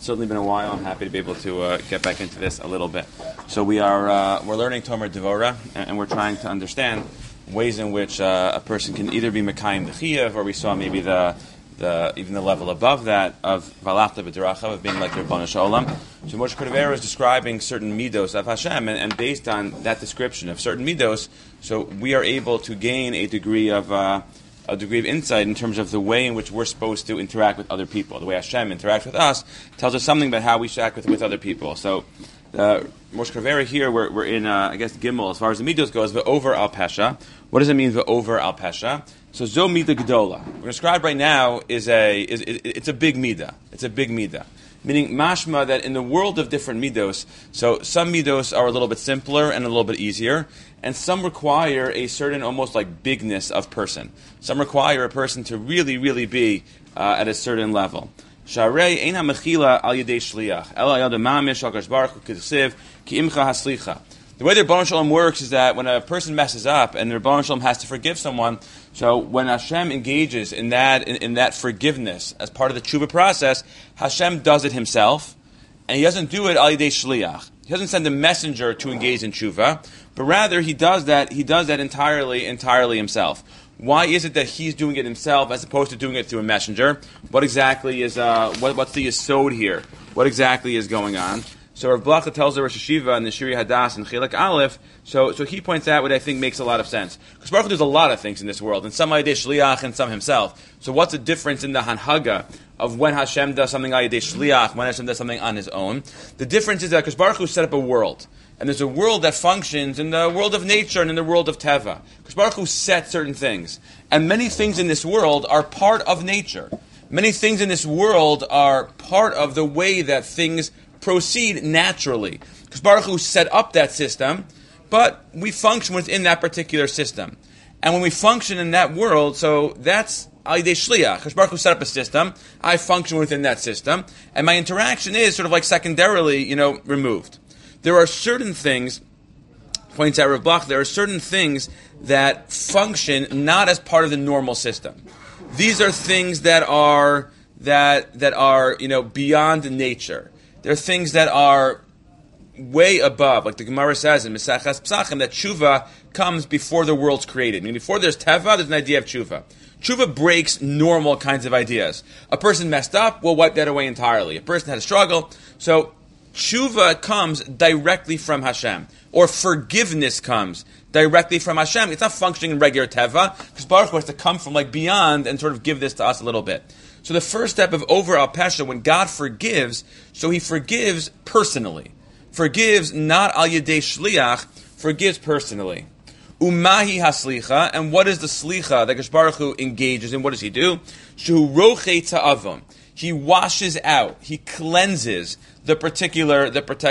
certainly been a while. I'm happy to be able to get back into this a little bit. So we're learning Tomer Devora, and we're trying to understand ways in which a person can either be Mekayim the Chiyuv, or we saw maybe even the level above that of Valachta B'Derachav, of being like the Rebbeinu Shalom. So Moshe Cordovero is describing certain midos of Hashem, and based on that description of certain midos, so we are able to gain a degree of insight in terms of the way in which we're supposed to interact with other people. The way Hashem interacts with us tells us something about how we should act with other people. So Moshe Cordovero here, we're in, Gimel, as far as the midos goes, Ve'over al Pesha. What does it mean, Ve'over al Pesha? So Zo Midah Gedola. We're described right now it's a big midah. It's a big midah. Meaning mashma that in the world of different midos, so some midos are a little bit simpler and a little bit easier, and some require a certain almost like bigness of person. Some require a person to really, really be at a certain level. Sharei eina mechila al yedei shliach ela yad mamish al kadosh baruch hu k'tesiv ki imcha haslicha. The way the Rebbeinu Shalom works is that when a person messes up and the Rebbeinu Shalom has to forgive someone, so when Hashem engages in that forgiveness as part of the tshuva process, Hashem does it himself, and He doesn't do it al yedei shliach. He doesn't send a messenger to engage in tshuva, but rather He does that entirely himself. Why is it that He's doing it himself as opposed to doing it through a messenger? What exactly is what's the yesod here? What exactly is going on? So Rav Blacha tells the Rosh Hashiva in the Shiri Hadas and Chilek Aleph, so he points out what I think makes a lot of sense. Because Baruch Hu does a lot of things in this world, and some Ayadei Shliach and some himself. So what's the difference in the Hanhaga of when Hashem does something Ayadei Shliach, when Hashem does something on His own? The difference is that because Baruch Hu set up a world, and there's a world that functions in the world of nature and in the world of Teva. Because Baruch Hu set certain things. And many things in this world are part of nature. Many things in this world are part of the way that things proceed naturally. Because Baruch Hu set up that system, but we function within that particular system. And when we function in that world, so that's Al Yidei Shliach. Because Baruch Hu set up a system, I function within that system, and my interaction is sort of like secondarily, removed. There are certain things, points out Rav Blach, there are certain things that function not as part of the normal system. These are things that are beyond nature. There are things that are way above, like the Gemara says in Mesachas Psachim, that tshuva comes before the world's created. I mean, before there's teva, there's an idea of tshuva. Tshuva breaks normal kinds of ideas. A person messed up, we'll wipe that away entirely. A person had a struggle, so tshuva comes directly from Hashem, or forgiveness comes directly from Hashem. It's not functioning in regular teva, because Baruch Hu has to come from beyond and sort of give this to us a little bit. So the first step of over al pesha, when God forgives, so He forgives personally. Forgives not al yedei shliach, forgives personally. Umahi haslicha, and what is the slicha that Baruch Hu engages in? What does He do? Shu roche ta'avon. He washes out, He cleanses the particular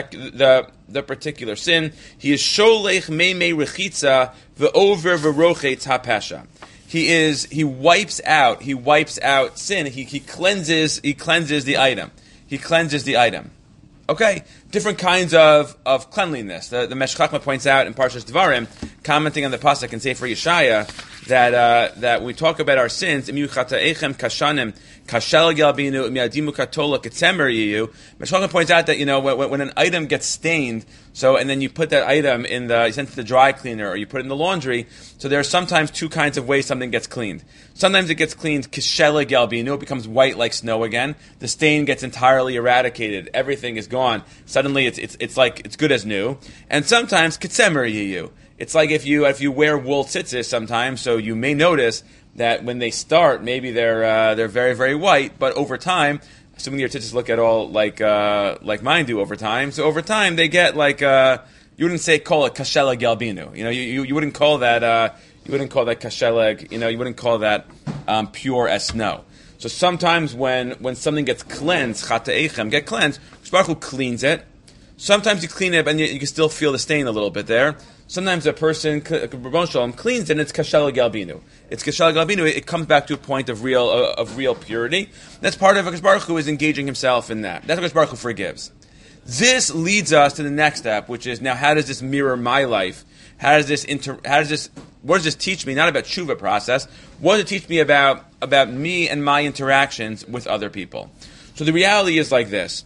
sin. He is sholech meimei rechitza ve'over v'roche ta'pesha. He wipes out sin. He cleanses the item. He cleanses the item. Okay, different kinds of cleanliness. The Meshech Chochmah points out in Parshas Devarim, commenting on the pasuk in Sefer Yeshaya, that when we talk about our sins, Im chata'echem kashanim kashel yalbinu im yadimu katola ketzemer yiyu. Meshech Chochmah points out that when an item gets stained, and then you put that item you send it to the dry cleaner or you put it in the laundry. So there are sometimes two kinds of ways something gets cleaned. Sometimes it gets cleaned kishela galbinu, it becomes white like snow again. The stain gets entirely eradicated. Everything is gone. Suddenly it's like it's good as new. And sometimes ketzemer yiyu. It's like if you wear wool tzitzis sometimes, so you may notice that when they start, maybe they're very, very white, but over time, assuming your tzitzis look at all like mine do over time, so over time they get you wouldn't say call it kasheleg galbinu. You wouldn't call that kasheleg. You wouldn't call that pure as snow. So sometimes when something gets cleansed, chata'echem get cleansed, Baruch Hu cleans it. Sometimes you clean it and you can still feel the stain a little bit there. Sometimes a person, Rebbeinu Shalom, cleans it and it's kashel galbinu. It's kashel galbinu. It comes back to a point of real purity. That's part of what Baruch Hu is engaging himself in that. That's what Baruch Hu forgives. This leads us to the next step, which is now how does this mirror my life? What does this teach me? Not about tshuva process. What does it teach me about me and my interactions with other people? So the reality is like this.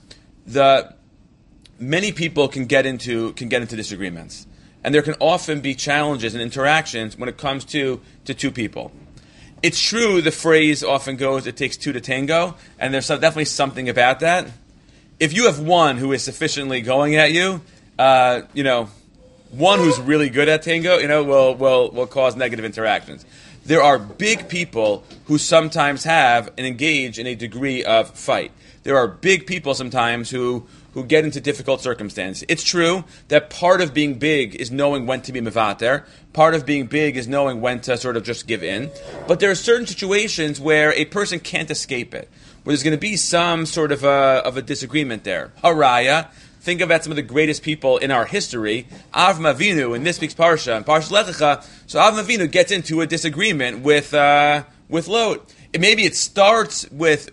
many people can get into disagreements, and there can often be challenges and interactions when it comes to two people. It's true the phrase often goes, "It takes two to tango," and there's definitely something about that. If you have one who is sufficiently going at you, one who's really good at tango, will cause negative interactions. There are big people who sometimes have and engage in a degree of fight. There are big people sometimes who get into difficult circumstances. It's true that part of being big is knowing when to be mevater. Part of being big is knowing when to sort of just give in. But there are certain situations where a person can't escape it, where there's going to be some sort of a disagreement there. Haraya, think about some of the greatest people in our history. Avram Avinu, in this week's parsha, in Parsha Lech Lecha, so Avram Avinu gets into a disagreement with Lot. Maybe it starts with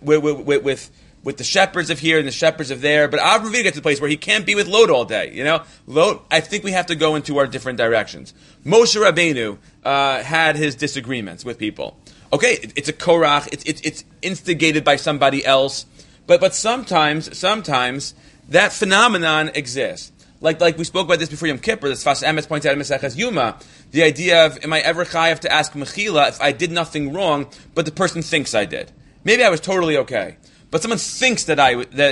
the shepherds of here and the shepherds of there, but Avram Avinu gets to the place where he can't be with Lot all day. Lot, I think we have to go into our different directions. Moshe Rabbeinu had his disagreements with people. Okay, it's a korach, it's instigated by somebody else, but sometimes that phenomenon exists. Like we spoke about this before Yom Kippur, the Sfas Emes points out in Maseches Yuma, the idea of, am I ever chayav to ask mechila if I did nothing wrong, but the person thinks I did? Maybe I was totally okay, but someone thinks that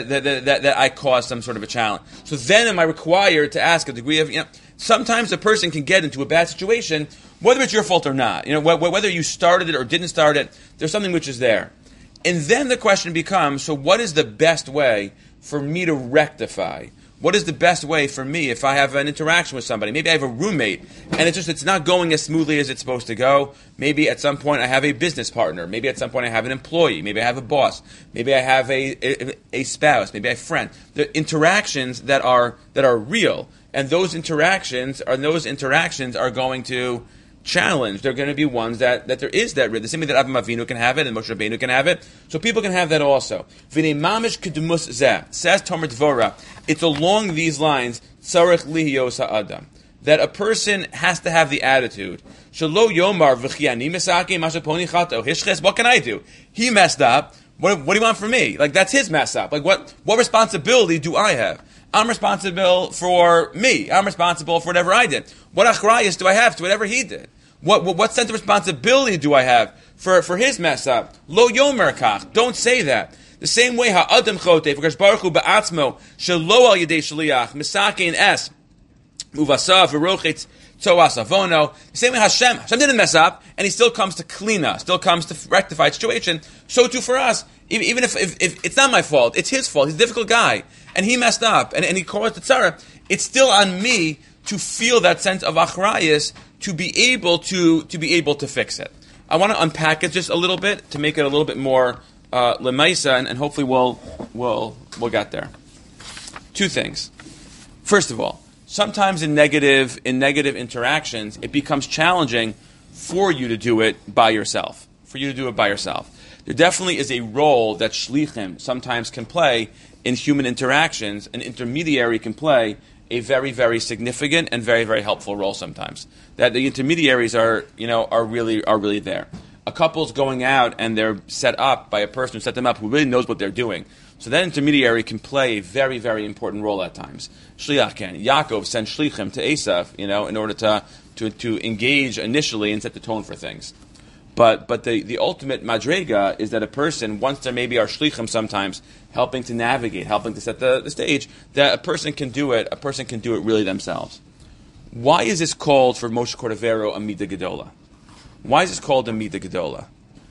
I caused some sort of a challenge. So then am I required to ask a degree of, sometimes a person can get into a bad situation, whether it's your fault or not. Whether you started it or didn't start it, there's something which is there. And then the question becomes, so what is the best way for me to rectify? What is the best way for me if I have an interaction with somebody? Maybe I have a roommate, and it's not going as smoothly as it's supposed to go. Maybe at some point I have a business partner. Maybe at some point I have an employee.Maybe I have a boss. Maybe I have a spouse. Maybe I have a friend. The interactions that are real, and those interactions are going to challenge. They're going to be ones that there is that the same way that Avram Avinu can have it and Moshe Rabbeinu can have it. So people can have that also. V'nei mamish kedumus zeh, says Tomer Dvorah. It's along these lines, tzarich lihiyos ha'adam, that a person has to have the attitude. Shelo yomar v'chiani misaki mashaponi chato hishches. What can I do? He messed up. What do you want from me? That's his mess up. What responsibility do I have? I'm responsible for me. I'm responsible for whatever I did. What achrayus do I have to whatever he did? What sense of responsibility do I have for his mess up? Lo yomer kach. Don't say that. The same way ha'adam chotev v'kadosh baruch hu ba'atzmo shelo al yedei shliach misakein es uvasav v'rochetz tzoas avono. The same way Hashem didn't mess up, and He still comes to clean us, still comes to rectify the situation. So too for us. Even if it's not my fault, it's His fault. He's a difficult guy, and he messed up, and he caused the tzara. It's still on me to feel that sense of achrayus, to be able to fix it. I want to unpack it just a little bit to make it a little bit more lemaisa, and hopefully we'll get there. Two things. First of all, sometimes in negative interactions, it becomes challenging for you to do it by yourself. There definitely is a role that shlichim sometimes can play in human interactions. An intermediary can play a very, very significant and very, very helpful role sometimes. That the intermediaries are really there. A couple's going out and they're set up by a person who set them up who really knows what they're doing. So that intermediary can play a very, very important role at times. Shliach can. Yaakov sent shlichim to Esav, in order to engage initially and set the tone for things. But the ultimate madrega is that a person, once there maybe are shlichim sometimes, helping to navigate, helping to set the stage, that a person can do it really themselves. Why is this called, for Moshe Cordovero, a Midah Gedola? Why is this called a Midah Gedola?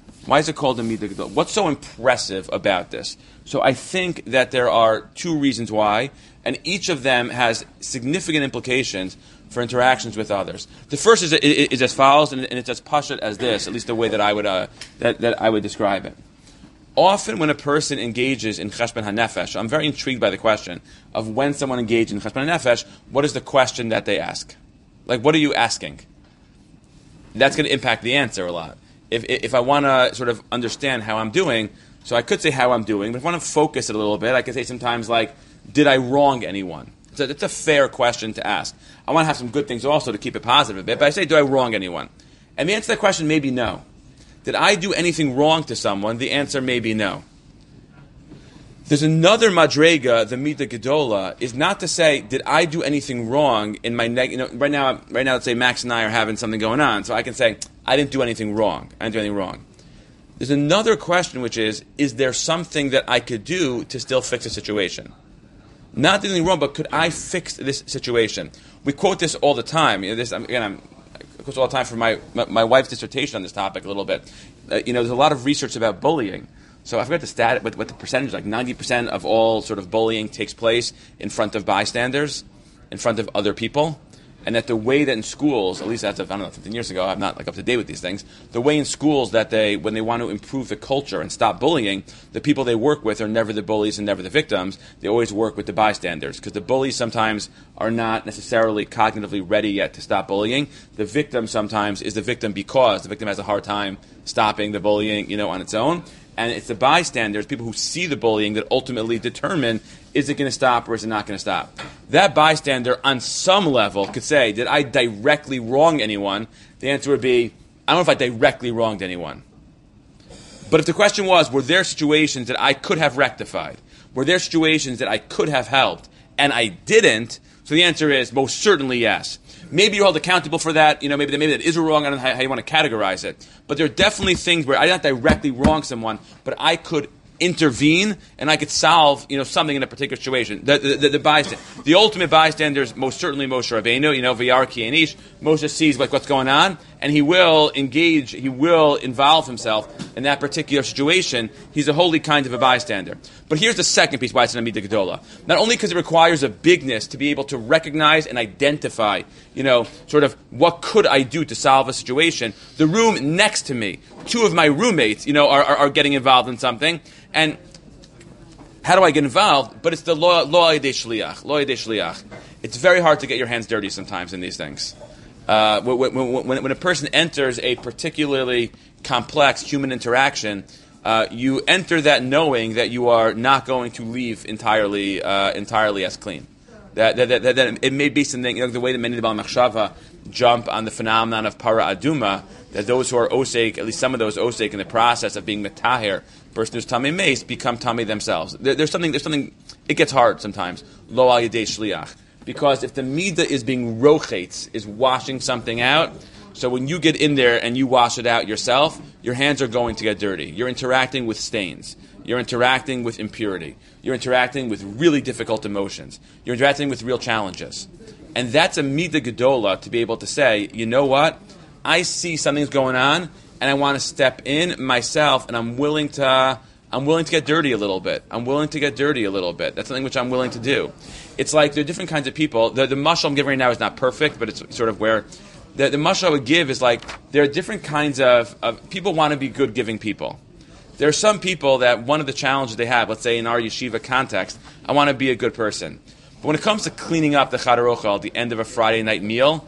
What's so impressive about this? So I think that there are two reasons why, and each of them has significant implications for interactions with others. The first is as follows, and it's as pashut as this, at least the way that I would describe it. Often when a person engages in cheshbon hanefesh, I'm very intrigued by the question of when someone engages in cheshbon hanefesh, what is the question that they ask? What are you asking? That's going to impact the answer a lot. If I want to sort of understand how I'm doing, so I could say how I'm doing, but if I want to focus it a little bit, I could say sometimes did I wrong anyone? So it's a fair question to ask. I want to have some good things also to keep it positive a bit, but I say, do I wrong anyone? And the answer to that question may be no. Did I do anything wrong to someone? The answer may be no. There's another madrega, the Mida Gedola, is not to say, did I do anything wrong in my right now, let's say Max and I are having something going on, so I can say, I didn't do anything wrong. I didn't do anything wrong. There's another question, which is there something that I could do to still fix a situation? Not doing anything wrong, but could I fix this situation? We quote this all the time. I quote all the time for my wife's dissertation on this topic a little bit. There's a lot of research about bullying. So I forgot the stat, what the percentage, like 90% of all sort of bullying takes place in front of bystanders, in front of other people. And that the way that in schools, at least as of, 15 years ago, I'm not up to date with these things, the way in schools that when they want to improve the culture and stop bullying, the people they work with are never the bullies and never the victims. They always work with the bystanders, because the bullies sometimes are not necessarily cognitively ready yet to stop bullying. The victim sometimes is the victim because the victim has a hard time stopping the bullying, on its own. And it's the bystanders, people who see the bullying, that ultimately determine, is it going to stop or is it not going to stop? That bystander, on some level, could say, did I directly wrong anyone? The answer would be, I don't know if I directly wronged anyone. But if the question was, were there situations that I could have rectified? Were there situations that I could have helped? And I didn't? So the answer is, most certainly yes. Maybe you're held accountable for that. Maybe that is wrong. I don't know how you want to categorize it. But there are definitely things where I did not directly wrong someone, but I could intervene and I could solve, something in a particular situation. The bystander, the ultimate bystander is most certainly Moshe Rabbeinu. V'yarki Anish. Moshe sees what's going on, and he will engage. He will involve himself in that particular situation. He's a holy kind of a bystander. But here's the second piece why it's an Amida Gedola. Not only because it requires a bigness to be able to recognize and identify, sort of what could I do to solve a situation. The room next to me, two of my roommates, are getting involved in something. And how do I get involved? But it's the lo yedei shliach. It's very hard to get your hands dirty sometimes in these things. When a person enters a particularly complex human interaction, you enter that knowing that you are not going to leave entirely as clean. That it may be something, the way that many of the Baal Machshava jump on the phenomenon of para aduma, that those who are osek, at least some of those osek, in the process of being metaher, person who's tamei meis, become tamei themselves. There's something. It gets hard sometimes. Lo al yedei shliach, because if the midah is being rochetz, is washing something out. So when you get in there and you wash it out yourself, your hands are going to get dirty. You're interacting with stains. You're interacting with impurity. You're interacting with really difficult emotions. You're interacting with real challenges. And that's a midah gedola to be able to say, you know what? I see something's going on, and I want to step in myself, and I'm willing to get dirty a little bit. That's something which I'm willing to do. It's like there are different kinds of people. The mashal I'm giving right now is not perfect, but it's sort of where the mashal I would give is like there are different kinds of people want to be good giving people. There are some people that one of the challenges they have, let's say in our yeshiva context, I want to be a good person. But when it comes to cleaning up the Chadar Ochel at the end of a Friday night meal,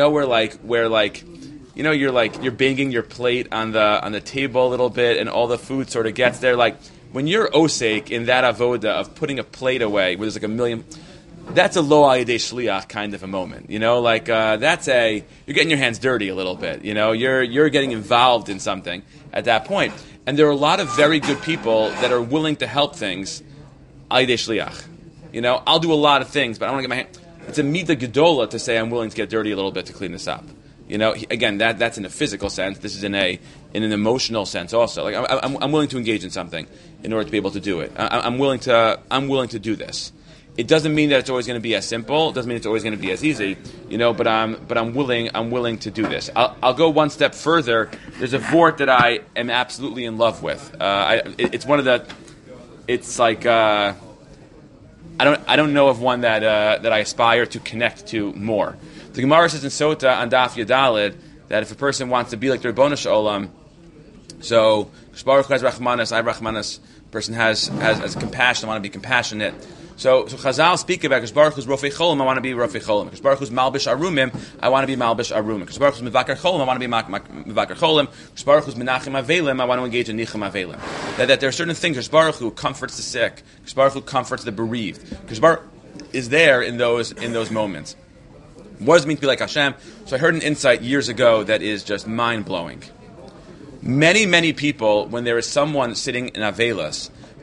you're banging your plate on the table a little bit, and all the food sort of gets there. Like when you're osek in that avoda of putting a plate away, where there's like a million, that's a lo al yedei shliach kind of a moment. You're getting your hands dirty a little bit. You're getting involved in something at that point. And there are a lot of very good people that are willing to help things al yedei shliach. I'll do a lot of things, but I don't want to get my hand. It's a midah gedola to say I'm willing to get dirty a little bit to clean this up. Again, that's in a physical sense. This is in an emotional sense also. Like I'm willing to engage in something in order to be able to do it. I'm willing to do this. It doesn't mean that it's always going to be as simple. It doesn't mean it's always going to be as easy. But I'm willing to do this. I'll go one step further. There's a vort that I am absolutely in love with. It's one of the. It's like. I don't know of one that I aspire to connect to more. The Gemara says in Sota on Daf Yadalid that if a person wants to be like the Ribono Shel Olam, so Baruch has Rachmanas, I have Rachmanas. Person has compassion. I want to be compassionate. So Chazal speak about Baruch Hu's Rofei Cholim. I want to be Rofei Cholim. Baruch Hu's Malbish Arumim. I want to be Malbish Arumim. Baruch Hu's Mivakar Cholim. I want to be Mivakar Cholim. Baruch Hu's Menachem Avelim. I want to engage in Nichem Avelim. That there are certain things. Baruch Hu comforts the sick. Baruch Hu comforts the bereaved. Baruch is there in those moments. What does it mean to be like Hashem? So I heard an insight years ago that is just mind blowing. Many people, when there is someone sitting in Avelis,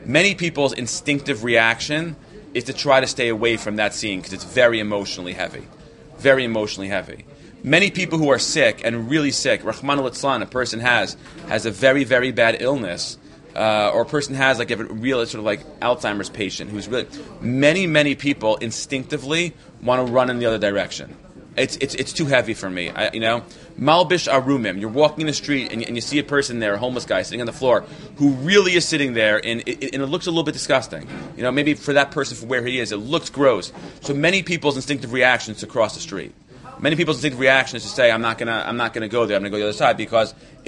Many people's instinctive reaction is to try to stay away from that scene because it's very emotionally heavy. Very emotionally heavy. Many people who are sick and really sick, Rahman al-Itzlan, a person has a very, very bad illness, or a person has like a real sort of like Alzheimer's patient who's really, many people instinctively want to run in the other direction. It's too heavy for me. Malbish arumim. You're walking in the street and you see a person there, a homeless guy sitting on the floor, who really is sitting there, and it looks a little bit disgusting. Maybe for that person, for where he is, it looks gross. So many people's instinctive reaction is to cross the street. Many people's instinctive reaction is to say, I'm not gonna go there. I'm gonna go the other side because I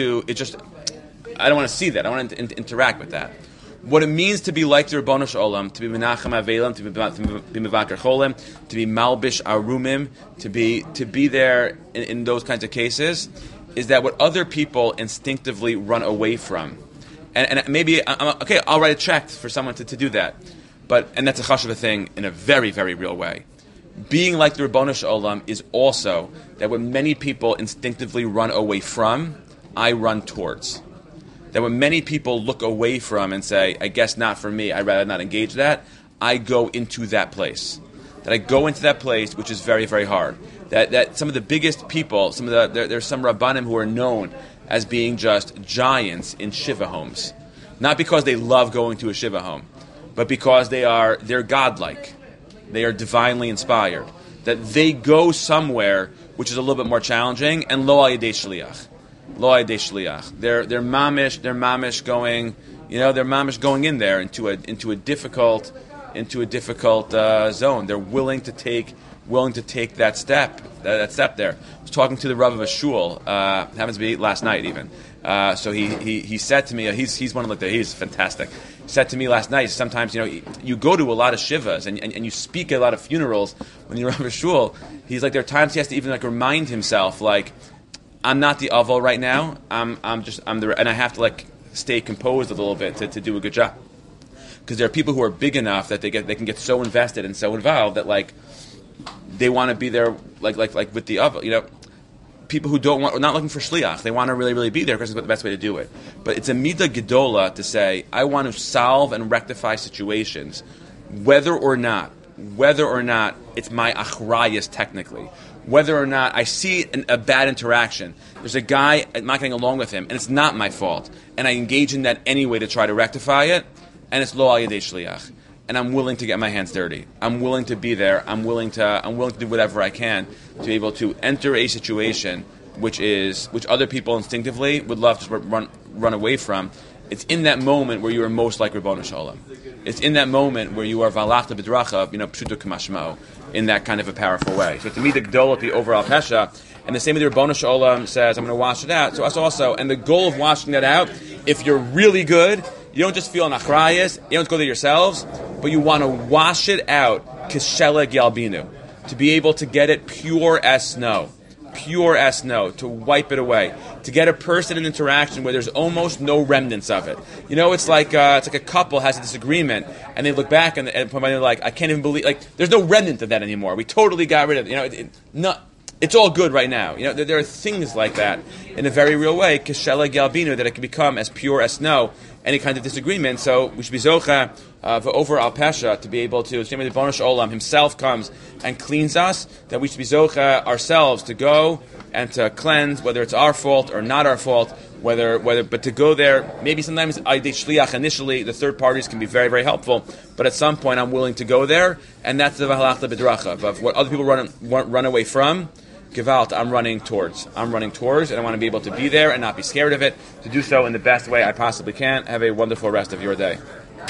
don't want to see that. I want to interact with that. What it means to be like the Ribono Shel Olam, to be Menachem Avelim, to be Mevaker Cholim, to be Malbish Arumim, to be there in those kinds of cases, is that what other people instinctively run away from. And maybe, I'll write a check for someone to do that. And that's a chashuv thing in a very, very real way. Being like the Ribono Shel Olam is also that when many people instinctively run away from, I run towards. That when many people look away from and say, I guess not for me, I'd rather not engage that, I go into that place. That I go into that place, which is very, very hard. That some of the biggest people, there's some Rabbanim who are known as being just giants in Shiva homes. Not because they love going to a Shiva home, but because they're godlike. They are divinely inspired. That they go somewhere which is a little bit more challenging, and lo al yedei shliach. Lo al yedei shliach. They're mamish going, they're mamish going in there into a difficult zone. They're willing to take that step there. I was talking to the Rav of a shul, happens to be last night even. So he said to me, he's one of he's fantastic. He said to me last night, sometimes you go to a lot of shivas and you speak at a lot of funerals when you're Rav of a shul. He's like, there are times he has to even remind himself I'm not the aval right now. I'm the, and I have to stay composed a little bit to do a good job. Because there are people who are big enough that they can get so invested and so involved that they want to be there with the aval. People who are not looking for shliach, they want to really, really be there because it's the best way to do it. But it's a midah gedola to say, I want to solve and rectify situations, whether or not it's my achrayus technically, whether or not I see a bad interaction. There's a guy, I'm not getting along with him, and it's not my fault, and I engage in that anyway to try to rectify it, and it's lo al yedei shliach. And I'm willing to get my hands dirty. I'm willing to be there. I'm willing to do whatever I can to be able to enter a situation which other people instinctively would love to run away from. It's in that moment where you are most like Ribono Shel Olam. It's in that moment where you are valachta b'drachav, pshuto k'mashmo, in that kind of a powerful way. So to me, the goal of the overall pesha, and the same with the Ribono Shel Olam says, I'm going to wash it out. So us also, and the goal of washing that out, if you're really good, you don't just feel an achrayas, you don't go there yourselves, but you want to wash it out, kisheleg yalbinu, to be able to get it pure as snow, to wipe it away, to get a person in interaction where there's almost no remnants of it. It's like a couple has a disagreement, and they look back and they're like, I can't even believe, there's no remnant of that anymore. We totally got rid of it. It's all good right now. There are things like that in a very real way, kisheleg yalbinu, that it can become as pure as snow, any kind of disagreement. So we should be zocha over al pesha to be able to, same with the Ribono Shel Olam himself comes and cleans us, that we should be zocha ourselves to go and to cleanse, whether it's our fault or not our fault, but to go there. Maybe sometimes shliach initially, the third parties can be very, very helpful, but at some point I'm willing to go there, and that's the valachta b'drachav of what other people run away from. Gewalt, I'm running towards, and I want to be able to be there and not be scared of it, to do so in the best way I possibly can. Have a wonderful rest of your day.